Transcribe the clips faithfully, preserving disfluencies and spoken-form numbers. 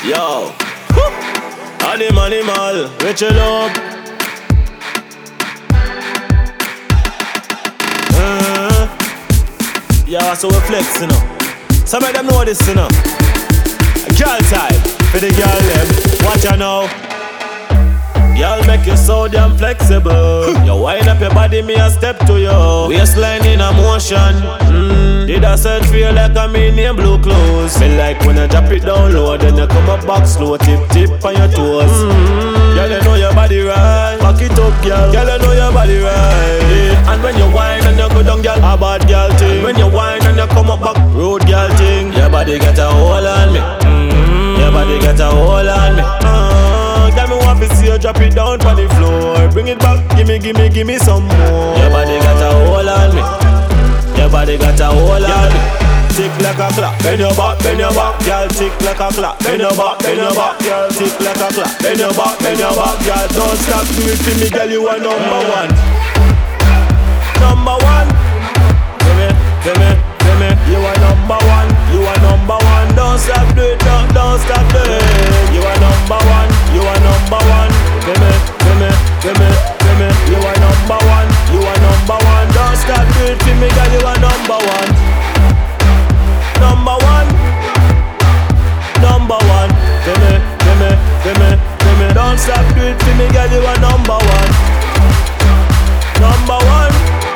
Yo, animal, animal, Rachel up. Uh, yeah, so we flex, you know. Some of them know this, you know. Girl type, for the girl them, watch her now. Girl make you so damn flexible. You wind up your body, me a step to you. Waistline in a motion. Mm. Did I search for you like a mini in blue clothes? Me like when I drop it down low, then you come up back slow, tip tip on your toes. Mm. Girl, you know your body right. Back it up, girl. Girl, you know your body right. And when you whine and you go down, girl, a bad girl thing. When you whine and you come up back, road girl thing. Your body get a hold on me. Mm. Your body get a hold on me. Uh. Girl, me want to see you drop it down on the floor. Bring it back, gimme, gimme, gimme some more. Your body got a hold on me. Your body got a hold on me. Tick like a clock, bend your back, bend your back, girl. Tick like a clock, bend your back, bend your back, girl. Tick like a clock, bend your back, bend your back, girl. Don't stop, do it for me, girl. You are number one. Number one. Gimme, gimme, gimme. You are number one. You are number one. Don't stop, do it, don't, don't stop, do it. You are number one. You are number one. Gimme, gimme, gimme, gimme. You are number one. You are number one. Don't stop, do it for me, girl. You are number one. Number one. Number one. Gimme, gimme, gimme, gimme. Don't stop, do it for me, girl. You are number one. Number one.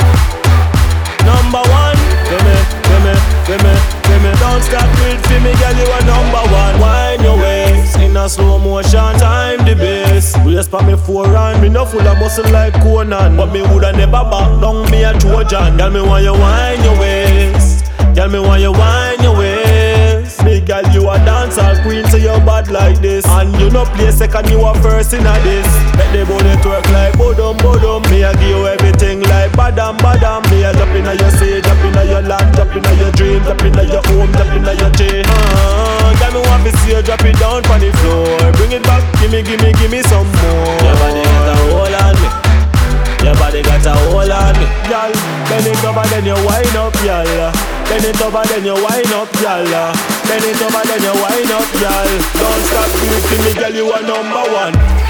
Number one. Gimme, gimme, gimme, gimme. Don't stop, do it for me, girl. You are number one. Wind your waist in a slow motion. Time the bass. Waist pa me forehand. Me no full of muscle like Conan, but me woulda never back down. Me a Trojan. Girl, me want you wind your waist. Girl, me want you wind your waist. Me girl, you a dancehall queen, so you bad like this. And you no play second, you a first in a this. Make the body twerk like bodum bodum. Me a give you everything like badam badam. Me a drop inna your sea, drop inna your land, drop inna your dream, drop inna your home, drop inna your chain. Uh, girl, me want to see you drop it down on the floor. Bring it back, gimme, gimme, gimme some more. Your body got a hold on me. Your body got a hold on me, girl. Bend it over, then you wind up, girl. Bend it over, then you wind up, girl. Bend it over, then you wind up, girl. Don't stop, do it to me, girl. You are number one.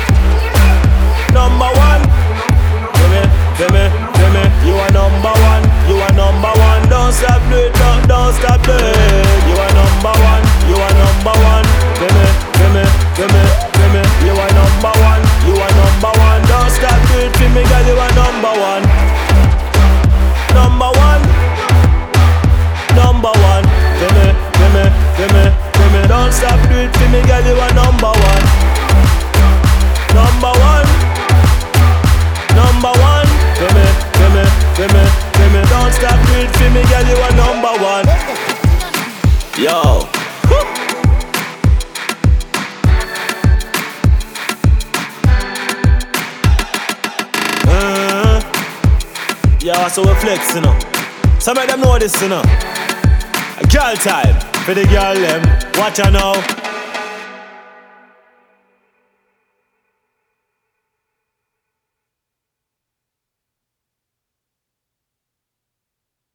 Number one. Gimme, gimme, gimme. You are number one. You are number one. Don't stop, do it, don't, don't stop, do it. You are number one. You are number one. Gimme, gimme, gimme, gimme. You are number one. You are number one. Don't stop, do it for me, girl. You are number one. Number one. Number one. Gimme, gimme, gimme, gimme. Don't stop, do it for me, girl. You are number one. Number one. Number one. Gimme, gimme, gimme, gimme. Don't stop, do it for me, girl. You are number one. Yo. Uh, yeah, so we flex, you know. Some of them know this, you know. Girl type, for the girl them, watch her now.